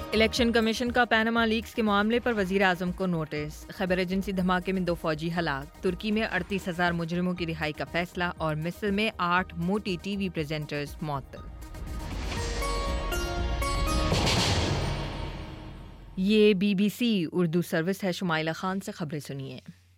Election commission کا Panama leaks کے معاملے پر وزیر اعظم کو نوٹس، خیبر ایجنسی دھماکے میں 2 فوجی ہلاک، ترکی میں 38,000 مجرموں کی رہائی کا فیصلہ، اور مصر میں 8 موٹی ٹی وی پریزنٹرز معطل۔ یہ BBC اردو سروس ہے، شمائلہ خان سے خبریں سنیے۔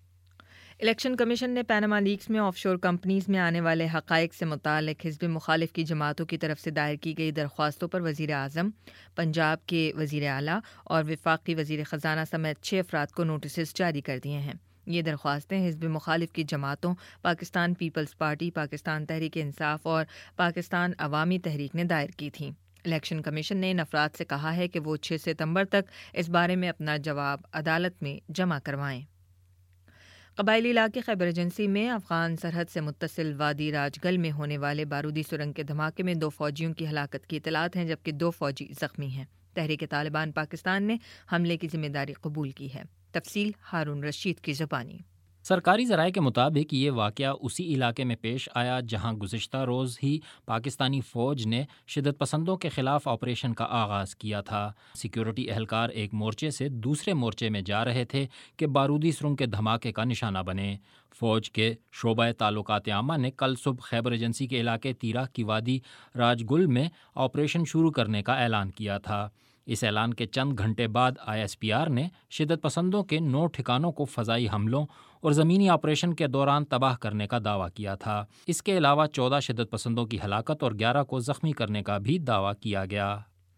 الیکشن کمیشن نے پیناما لیکس میں آف شور کمپنیز میں آنے والے حقائق سے متعلق حزب مخالف کی جماعتوں کی طرف سے دائر کی گئی درخواستوں پر وزیر اعظم، پنجاب کے وزیر اعلیٰ اور وفاقی وزیر خزانہ سمیت 6 افراد کو نوٹسز جاری کر دیے ہیں۔ یہ درخواستیں حزب مخالف کی جماعتوں پاکستان پیپلز پارٹی، پاکستان تحریک انصاف اور پاکستان عوامی تحریک نے دائر کی تھیں۔ الیکشن کمیشن نے ان افراد سے کہا ہے کہ وہ 6 ستمبر تک اس بارے میں اپنا جواب عدالت میں جمع کروائیں۔ قبائلی علاقے خیبر ایجنسی میں افغان سرحد سے متصل وادی راج گل میں ہونے والے بارودی سرنگ کے دھماکے میں 2 فوجیوں کی ہلاکت کی اطلاعات ہیں، جبکہ 2 فوجی زخمی ہیں۔ تحریک طالبان پاکستان نے حملے کی ذمہ داری قبول کی ہے۔ تفصیل ہارون رشید کی زبانی۔ سرکاری ذرائع کے مطابق یہ واقعہ اسی علاقے میں پیش آیا جہاں گزشتہ روز ہی پاکستانی فوج نے شدت پسندوں کے خلاف آپریشن کا آغاز کیا تھا۔ سیکیورٹی اہلکار ایک مورچے سے دوسرے مورچے میں جا رہے تھے کہ بارودی سرنگ کے دھماکے کا نشانہ بنے۔ فوج کے شعبہ تعلقات عامہ نے کل صبح خیبر ایجنسی کے علاقے تیرہ کی وادی راج گل میں آپریشن شروع کرنے کا اعلان کیا تھا۔ اس اعلان کے چند گھنٹے بعد ISPR نے شدت پسندوں کے 9 ٹھکانوں کو فضائی حملوں اور زمینی آپریشن کے دوران تباہ کرنے کا دعویٰ کیا تھا۔ اس کے علاوہ 14 شدت پسندوں کی ہلاکت اور 11 کو زخمی کرنے کا بھی دعویٰ کیا گیا۔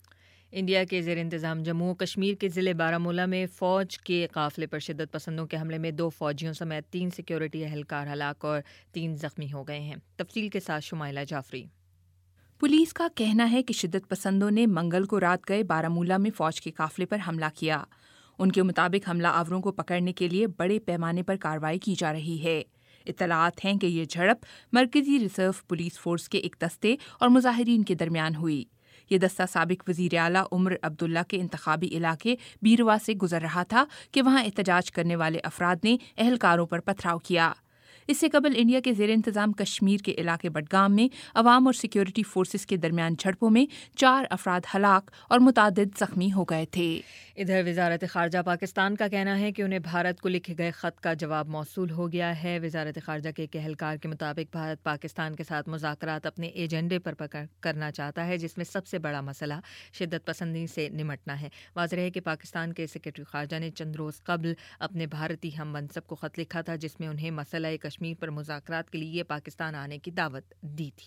انڈیا کے زیر انتظام جموں و کشمیر کے ضلع بارہمولہ میں فوج کے قافلے پر شدت پسندوں کے حملے میں 2 فوجیوں سمیت 3 سیکیورٹی اہلکار ہلاک اور 3 زخمی ہو گئے ہیں۔ تفصیل کے ساتھ شمائلہ جعفری۔ پولیس کا کہنا ہے کہ شدت پسندوں نے منگل کو رات گئے بارہمولہ میں فوج کے قافلے پر حملہ کیا۔ ان کے مطابق حملہ آوروں کو پکڑنے کے لیے بڑے پیمانے پر کارروائی کی جا رہی ہے۔ اطلاعات ہیں کہ یہ جھڑپ مرکزی ریزرو پولیس فورس کے ایک دستے اور مظاہرین کے درمیان ہوئی۔ یہ دستہ سابق وزیر اعلیٰ عمر عبداللہ کے انتخابی علاقے بیروا سے گزر رہا تھا کہ وہاں احتجاج کرنے والے افراد نے اہلکاروں پر پتھراؤ کیا۔ اس سے قبل انڈیا کے زیر انتظام کشمیر کے علاقے بڈگام میں عوام اور سیکیورٹی فورسز کے درمیان جھڑپوں میں 4 افراد ہلاک اور متعدد زخمی ہو گئے تھے۔ ادھر وزارت خارجہ پاکستان کا کہنا ہے کہ انہیں بھارت کو لکھے گئے خط کا جواب موصول ہو گیا ہے۔ وزارت خارجہ کے ایک اہلکار کے مطابق بھارت پاکستان کے ساتھ مذاکرات اپنے ایجنڈے پر کرنا چاہتا ہے، جس میں سب سے بڑا مسئلہ شدت پسندی سے نمٹنا ہے۔ واضح ہے کہ پاکستان کے سیکرٹری خارجہ نے چند روز قبل اپنے بھارتی ہم منصب کو خط لکھا تھا، جس میں انہیں مسئلہ کشمیر پر مذاکرات کے لیے پاکستان آنے کی دعوت دی تھی۔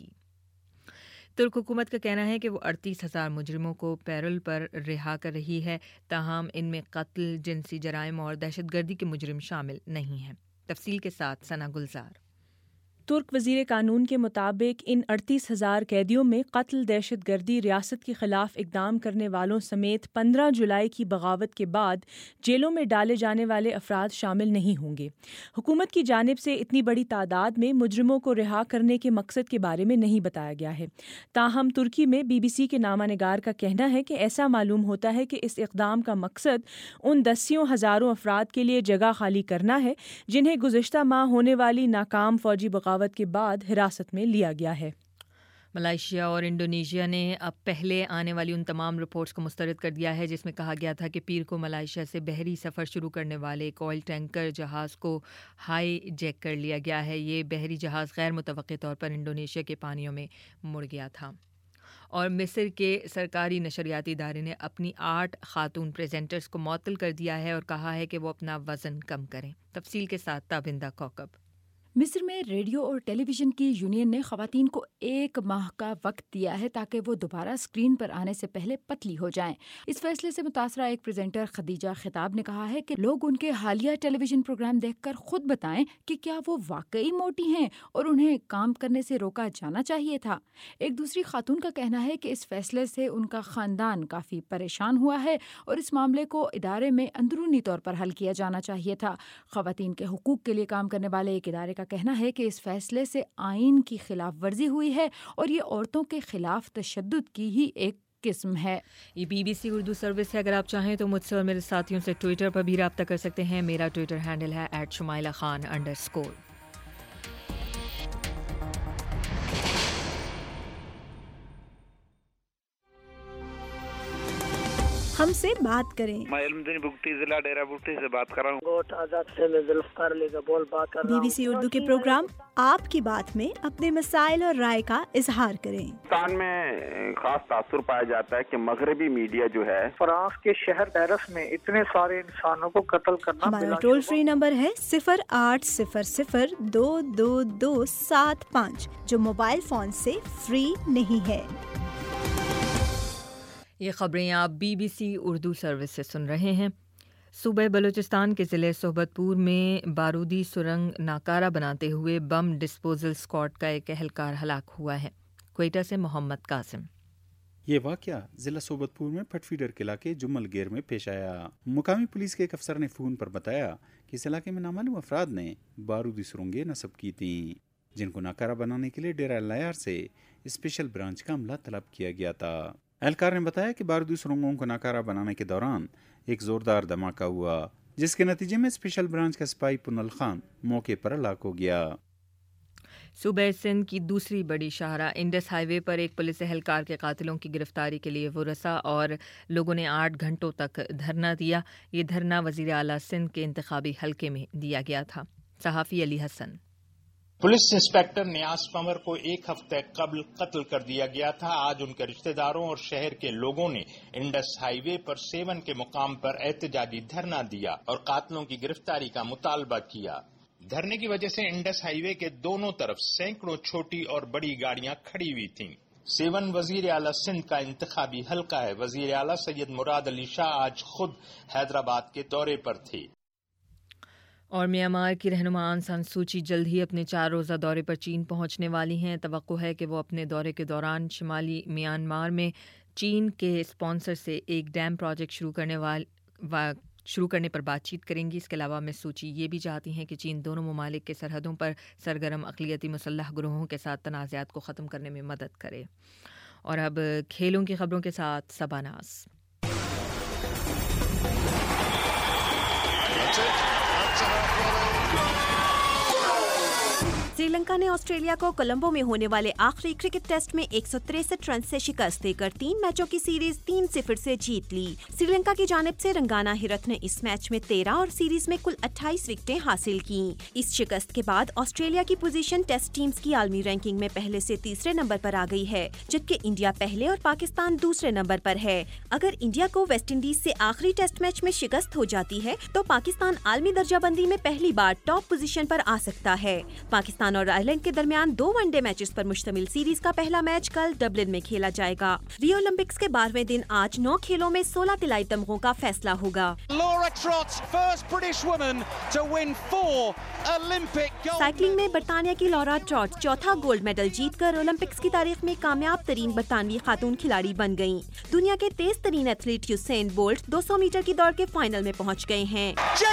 ترک حکومت کا کہنا ہے کہ وہ 38,000 مجرموں کو پیرول پر رہا کر رہی ہے، تاہم ان میں قتل، جنسی جرائم اور دہشت گردی کے مجرم شامل نہیں ہیں۔ تفصیل کے ساتھ ثنا گلزار۔ ترک وزیر قانون کے مطابق ان 38,000 قیدیوں میں قتل، دہشت گردی، ریاست کے خلاف اقدام کرنے والوں سمیت 15 جولائی کی بغاوت کے بعد جیلوں میں ڈالے جانے والے افراد شامل نہیں ہوں گے۔ حکومت کی جانب سے اتنی بڑی تعداد میں مجرموں کو رہا کرنے کے مقصد کے بارے میں نہیں بتایا گیا ہے۔ تاہم ترکی میں BBC کے نامہ نگار کا کہنا ہے کہ ایسا معلوم ہوتا ہے کہ اس اقدام کا مقصد ان دسیوں ہزاروں افراد کے لیے جگہ خالی کرنا ہے جنہیں گزشتہ ماہ ہونے والی ناکام فوجی بغاوت کے بعد حراست میں لیا گیا ہے۔ ملائیشیا اور انڈونیشیا نے اب پہلے آنے والی ان تمام رپورٹس کو مسترد کر دیا ہے جس میں کہا گیا تھا کہ پیر کو ملائیشیا سے بحری سفر شروع کرنے والے ایک آئل ٹینکر جہاز کو ہائی جیک کر لیا گیا ہے۔ یہ بحری جہاز غیر متوقع طور پر انڈونیشیا کے پانیوں میں مڑ گیا تھا۔ اور مصر کے سرکاری نشریاتی ادارے نے اپنی 8 خاتون پریزنٹرز کو معطل کر دیا ہے اور کہا ہے کہ وہ اپنا وزن کم کریں۔ تفصیل کے ساتھ تابندہ کوکب۔ مصر میں ریڈیو اور ٹیلی ویژن کی یونین نے خواتین کو 1 ماہ کا وقت دیا ہے تاکہ وہ دوبارہ اسکرین پر آنے سے پہلے پتلی ہو جائیں۔ اس فیصلے سے متاثرہ ایک پریزنٹر خدیجہ خطاب نے کہا ہے کہ لوگ ان کے حالیہ ٹیلی ویژن پروگرام دیکھ کر خود بتائیں کہ کیا وہ واقعی موٹی ہیں اور انہیں کام کرنے سے روکا جانا چاہیے تھا۔ ایک دوسری خاتون کا کہنا ہے کہ اس فیصلے سے ان کا خاندان کافی پریشان ہوا ہے اور اس معاملے کو ادارے میں اندرونی طور پر حل کیا جانا چاہیے تھا۔ خواتین کے حقوق کے لیے کام کرنے والے ایک ادارے کا کہنا ہے کہ اس فیصلے سے آئین کی خلاف ورزی ہوئی ہے اور یہ عورتوں کے خلاف تشدد کی ہی ایک قسم ہے۔ یہ BBC اردو سروس ہے۔ اگر آپ چاہیں تو مجھ سے اور میرے ساتھیوں سے ٹویٹر پر بھی رابطہ کر سکتے ہیں۔ میرا ٹویٹر ہینڈل ہے @shumaila_Khan_. ہم سے بات کریں۔ میں علمدین بگٹی ضلع ڈیرہ بگٹی سے بات کر رہا ہوں۔ کوٹ آزاد سے میں ذوالفقار علی کا بول بات کر رہا ہوں۔ BBC اردو کے پروگرام آپ کی بات میں اپنے مسائل اور رائے کا اظہار کریں۔ پاکستان میں خاص تاثر پایا جاتا ہے کہ مغربی میڈیا جو ہے فرانس کے شہر پیرس میں اتنے سارے انسانوں کو قتل کرنا۔ ہمارا ٹول فری نمبر ہے 0800-222-75 جو موبائل فون سے فری نہیں ہے۔ یہ خبریں آپ BBC اردو سروس سے سن رہے ہیں۔ صوبہ بلوچستان کے ضلع صحبت پور میں بارودی سرنگ ناکارہ بناتے ہوئے بم ڈسپوزل اسکواڈ کا ایک اہلکار ہلاک ہوا ہے۔ کوئٹہ سے محمد قاسم۔ یہ واقعہ ضلع صحبت پور میں پٹ فیڈر کے علاقے جمل گیر میں پیش آیا۔ مقامی پولیس کے ایک افسر نے فون پر بتایا کہ اس علاقے میں نامعلوم افراد نے بارودی سرنگیں نصب کی تھیں، جن کو ناکارہ بنانے کے لیے ڈیرہ لائر سے اسپیشل برانچ کا عملہ طلب کیا گیا تھا۔ اہلکار نے بتایا کہ بارودی سرنگوں کو ناکارہ بنانے کے دوران ایک زوردار دھماکہ ہوا، جس کے نتیجے میں اسپیشل برانچ کا سپاہی پنل خان موقع پر ہلاک ہو گیا۔ صوبہ سندھ کی دوسری بڑی شاہراہ انڈس ہائی وے پر ایک پولیس اہلکار کے قاتلوں کی گرفتاری کے لیے ورثاء اور لوگوں نے 8 گھنٹوں تک دھرنا دیا۔ یہ دھرنا وزیر اعلیٰ سندھ کے انتخابی حلقے میں دیا گیا تھا۔ صحافی علی حسن۔ پولیس انسپکٹر نیاز قمر کو 1 ہفتہ قبل قتل کر دیا گیا تھا۔ آج ان کے رشتہ داروں اور شہر کے لوگوں نے انڈس ہائی وے پر 7 کے مقام پر احتجاجی دھرنا دیا اور قاتلوں کی گرفتاری کا مطالبہ کیا۔ دھرنے کی وجہ سے انڈس ہائی وے کے دونوں طرف سینکڑوں چھوٹی اور بڑی گاڑیاں کھڑی ہوئی تھیں۔ 7 وزیر اعلیٰ سندھ کا انتخابی حلقہ ہے۔ وزیر اعلیٰ سید مراد علی شاہ آج خود حیدرآباد کے دورے پر تھے۔ اور میانمار کی رہنما آنگ سان سوچی جلد ہی اپنے 4 روزہ دورے پر چین پہنچنے والی ہیں۔ توقع ہے کہ وہ اپنے دورے کے دوران شمالی میانمار میں چین کے اسپانسر سے ایک ڈیم پروجیکٹ شروع کرنے پر بات چیت کریں گی۔ اس کے علاوہ مس سوچی یہ بھی چاہتی ہیں کہ چین دونوں ممالک کے سرحدوں پر سرگرم اقلیتی مسلح گروہوں کے ساتھ تنازعات کو ختم کرنے میں مدد کرے۔ اور اب کھیلوں کی خبروں کے ساتھ صبا ناز۔ سری لنکا نے آسٹریلیا کو کولمبو میں ہونے والے آخری کرکٹ ٹیسٹ میں 163 رن سے شکست دے کر 3 میچوں کی سیریز 3-0 سے جیت لی۔ سری لنکا کی جانب سے رنگانا ہیرتھ نے اس میچ میں 13 اور سیریز میں کل 28 وکٹیں حاصل کیں۔ اس شکست کے بعد آسٹریلیا کی پوزیشن ٹیسٹ ٹیمز کی عالمی رینکنگ میں پہلے سے تیسرے نمبر پر آ گئی ہے، جبکہ انڈیا پہلے اور پاکستان دوسرے نمبر پر ہے۔ اگر انڈیا کو ویسٹ انڈیز سے آخری ٹیسٹ میچ میں شکست ہو جاتی ہے تو پاکستان عالمی درجہ بندی میں پہلی بار ٹاپ پوزیشن پر آ سکتا ہے۔ پاکستان اور آئرلینڈ کے درمیان 2 ون ڈے میچز پر مشتمل سیریز کا پہلا میچ کل ڈبلن میں کھیلا جائے گا۔ ریو اولمپکس کے 12ویں دن آج 9 کھیلوں میں 16 طلائی تمغوں کا فیصلہ ہوگا۔ سائیکلنگ میں برطانیہ کی لورا ٹراٹ چوتھا گولڈ میڈل جیت کر اولمپکس کی تاریخ میں کامیاب ترین برطانوی خاتون کھلاڑی بن گئیں۔ دنیا کے تیز ترین ایتھلیٹ یوسین بولٹ 200 میٹر کی دوڑ کے فائنل میں پہنچ گئے ہیں۔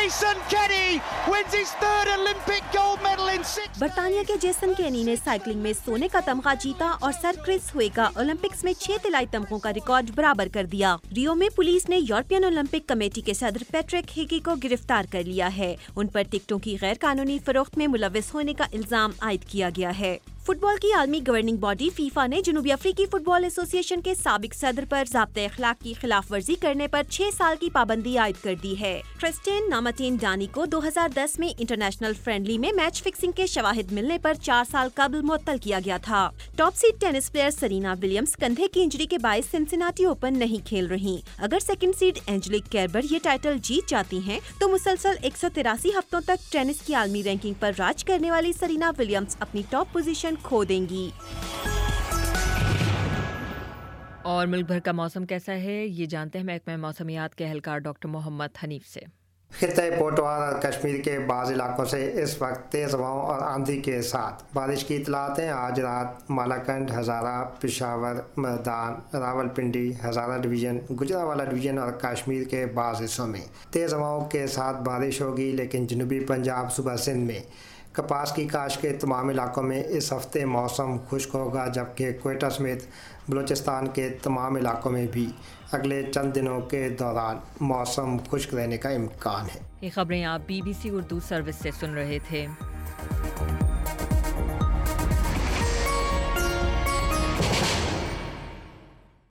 برطانیہ کے جیسن کینی نے سائیکلنگ میں سونے کا تمغہ جیتا اور سر کرس ہوئے اولمپکس میں 6 طلائی تمغوں کا ریکارڈ برابر کر دیا۔ ریو میں پولیس نے یورپین اولمپک کمیٹی کے صدر پیٹرک ہیگی کو گرفتار کر لیا ہے۔ ان پر ٹکٹوں کی غیر قانونی فروخت میں ملوث ہونے کا الزام عائد کیا گیا ہے۔ فٹ بال کی عالمی گورننگ باڈی فیفا نے جنوبی افریقی فٹ بال ایسوسی ایشن کے سابق صدر پر ضابطۂ اخلاق کی خلاف ورزی کرنے پر 6 سال کی پابندی عائد کر دی ہے۔ کرسٹین نامتین ڈانی کو 2010 میں انٹرنیشنل فرینڈلی میں میچ فکسنگ کے شواہد ملنے پر 4 سال قبل معطل کیا گیا تھا۔ Top seed tennis player Serena Williams کندھے کی انجری کے باعث سنسناٹی اوپن نہیں کھیل رہی۔ اگر سیکنڈ سیڈ اینجلک کیربر یہ ٹائٹل جیت جاتی ہیں تو مسلسل 183 ہفتوں تک ٹینس کی عالمی رینکنگ پر راج کرنے والی سرینا ولیمز اپنی ٹاپ پوزیشن کھو دیں گی۔ اور ملک بھر کا موسم کیسا ہے یہ جانتے ہیں محکمہ موسمیات کے اہلکار ڈاکٹر محمد حنیف سے۔ خطۂ پوٹوار اور کشمیر کے بعض علاقوں سے اس وقت تیز ہواؤں اور آندھی کے ساتھ بارش کی اطلاعات ہیں۔ آج رات مالاکنڈ، ہزارہ، پشاور، میدان، راولپنڈی، ہزارہ ڈویژن، گجرانوالہ ڈویژن اور کشمیر کے بعض حصوں میں تیز ہواؤں کے ساتھ بارش ہوگی، لیکن جنوبی پنجاب، صوبہ سندھ میں کپاس کی کاشت کے تمام علاقوں میں اس ہفتے موسم خشک ہوگا، جبکہ کوئٹہ سمیت بلوچستان کے تمام علاقوں میں بھی اگلے چند دنوں کے دوران موسم خشک رہنے کا امکان ہے۔ یہ خبریں آپ BBC اردو سروس سے سن رہے تھے۔